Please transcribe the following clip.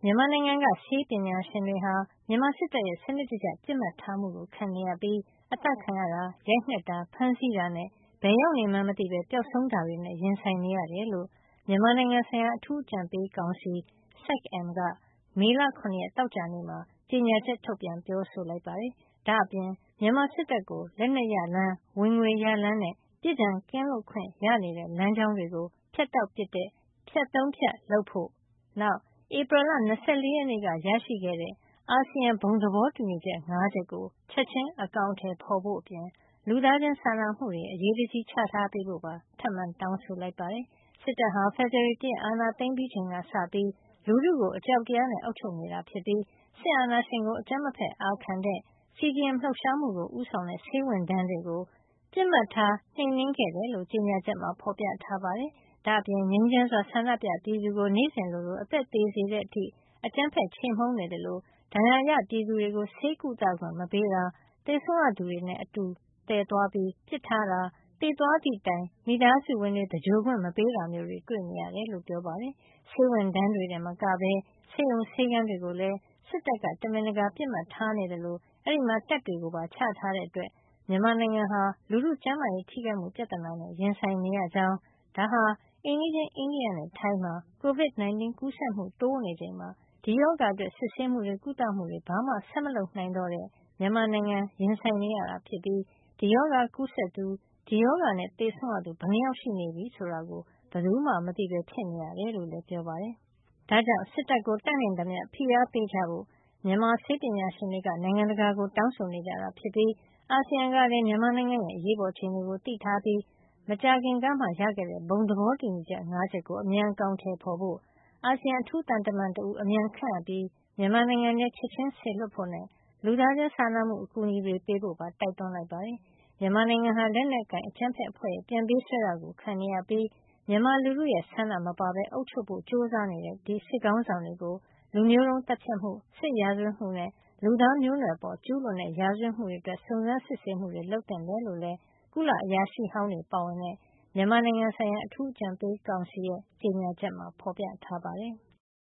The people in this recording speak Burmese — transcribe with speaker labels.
Speaker 1: မြန်မာနိုင်ငံက ဆေးပညာရှင်တွေဟာ မြန်မာစစ်တပ်ရဲ့ စနစ်တကျ ပစ်မှတ်ထားမှုကို ခံနေရပြီး အသတ်ခံရတာ၊ ရိုက်နှက်တာ၊ ဖမ်းဆီးတာနဲ့ ဘယ်ရောက်နေမှန်းမသိပဲ ပျောက်ဆုံးတာတွေနဲ့ ရင်ဆိုင်နေရတယ်လို့ မြန်မာနိုင်ငံဆိုင်ရာ အထူးအကြံပေးကောင်စီ SAC-M က မေလ ၇ ရက် သောကြာနေ့မှာ ကြေညာချက် ထုတ်ပြန်ပြောဆိုလိုက်ပါတယ်။ ဒါ့အပြင် မြန်မာစစ်တပ်ကို လက်နက်ရလမ်း၊ ဝင်ငွေရလမ်းနဲ့ ပြစ်ဒဏ်ကင်းလွတ်ခွင့်ရနေတဲ့ လမ်းကြောင်းတွေကို ဖြတ်တောက်ပစ်တဲ့ ဖြတ် ၃ ဖြတ်လုပ်ဖို့၊ နောက် ဧပြီလ ၂၄ ရက်နေ့က ရရှိခဲ့တဲ့ အာဆီယံ ဘုံသဘောတူညီချက် ၅ ချက်ကို ချက်ချင်း အကောင်ထည်ဖော်ဖို့အပြင် လူသားချင်းစာနာမှုတွေ အရေးတကြီး ချထားပေးဖို့ပါ ထပ်မံတောင်းဆိုလိုက်ပါတယ်။ စစ်တပ်ဟာ ဖေဖော်ဝါရီ ၁ ရက် အာဏာသိမ်းပြီးချိန်ကစပြီး လူထုကို အကြောက်တရားနဲ့ အုပ်ချုပ်နေတာဖြစ်ပြီး စစ်အာဏာရှင်ကို အကြမ်းမဖက် အာခံတဲ့ CDM လှုပ်ရှားမှုကို ဦးဆောင်တဲ့ ဆေးဝန်ထမ်းတွေကို ပစ်မှတ်ထား နှိမ်နင်းခဲ့တယ်လို့ ကြေညာချက်မှာ ဖော်ပြထားပါတယ်။ ဒါ့အပြင် ငြိမ်းချမ်းစွာ ဆန္ဒပြပြည်သူကို နေ့စဉ်လိုလို အသက်သေစေတဲ့အထိ အကြမ်းဖက်ခြေမှုန်းနေသလို ဒဏ်ရာရပြည်သူတွေကို ဆေးကုသခွင့်မပေးတာ၊ သေဆုံးရသူတွေနဲ့ အတူသယ်သွားပြီး ပစ်ထားတာ၊ သေသွားသည့်တိုင် မိသားစုဝင်တွေ သဂြိုဟ်ခွင့်မပေးတာမျိုးတွေ တွေ့နေရတယ်လို့ ပြောပါတယ်။ ဆေးဝန်ထမ်းတွေတင်မကဘဲ ဆေးရုံဆေးခန်းတွေကိုလည်း စစ်တပ်က တမင်တကာ ပစ်မှတ်ထားနေသလို အဲဒီမှာ တပ်တွေကိုပါ ချထားတဲ့အတွက် မြန်မာနိုင်ငံဟာ လူထုကျန်းမာရေးထိခိုက်မှု ပြဿနာနဲ့ ရင်ဆိုင်နေရကြောင်း၊ ဒါဟာ အိမ်နီးချင်း အိန္ဒိယနဲ့ ထိုင်းမှာ COVID-19 ကူးစက်မှု တိုးနေချိန်မှာ ဒီရောဂါအတွက် စစ်ဆေးမှုတွေ ကုသမှုတွေ ဘာမှ ဆက်မလုပ်နိုင်တော့တဲ့ မြန်မာနိုင်ငံ ရင်ဆိုင်နေရတာဖြစ်ပြီး ဒီရောဂါကူးစက်သူ၊ ဒီရောဂါနဲ့ သေဆုံးရသူ ဘယ်နှစ်ယောက်ရှိနေပြီ ဆိုတာကို ဘယ်သူမှ မသိပဲ ဖြစ်နေရတယ်လို့လည်း ပြောပါတယ်။ ဒါကြောင့် စစ်တပ်ကို တတ်နိုင်သမျှ ဖိအားပေးကြဖို့ မြန်မာဆေးပညာရှင်တွေက နိုင်ငံတကာကို တောင်းဆိုနေကြတာဖြစ်ပြီး အာဆီယံကလည်း မြန်မာနိုင်ငံရဲ့ အရေးပေါ်အခြေအနေကို သိထားပြီး မကြာခင်ကမှ ရခဲ့တဲ့ ဘုံသဘောတူညီချက် ၅ ချက်ကို အမြန်အကောင်ထည်ဖော်ဖို့၊ အာဆီယံ အထူးသံတမန်တဦး အမြန်ခန့်အပ်ပြီး မြန်မာနိုင်ငံထဲ ချက်ချင်းစေလွှတ်ဖို့နဲ့ လူသားချင်းစာနာမှု အကူအညီတွေ ပေးဖို့ပါ တိုက်တွန်းလိုက်ပါတယ်။ မြန်မာနိုင်ငံဟာ လက်နက်ကိုင် အကြမ်းဖက်အဖွဲ့ရဲ့ ပြန်ပေးဆွဲတာကို ခံနေရပြီး မြန်မာလူထုရဲ့ဆန္ဒမပါဘဲ အုပ်ချုပ်ဖို့ ကြိုးစားနေတဲ့ ဒီစစ်ခေါင်းဆောင်တွေကို လူမျိုးတုန်းသတ်ဖြတ်မှု၊ စစ်ရာဇဝတ်မှုနဲ့ လူသားမျိုးနွယ်အပေါ် ကျူးလွန်တဲ့ ရာဇဝတ်မှုတွေအတွက် စုံစမ်းစစ်ဆေးမှုတွေ လုပ်သင့်တယ်လို့လည်း ကုလအရာရှိဟောင်းတွေ ပါဝင်တဲ့ မြန်မာနိုင်ငံဆိုင်ရာ အထူးအကြံပေးကောင်စီရဲ့ ကြေညာချက်မှာ ဖော်ပြထားပါတယ်။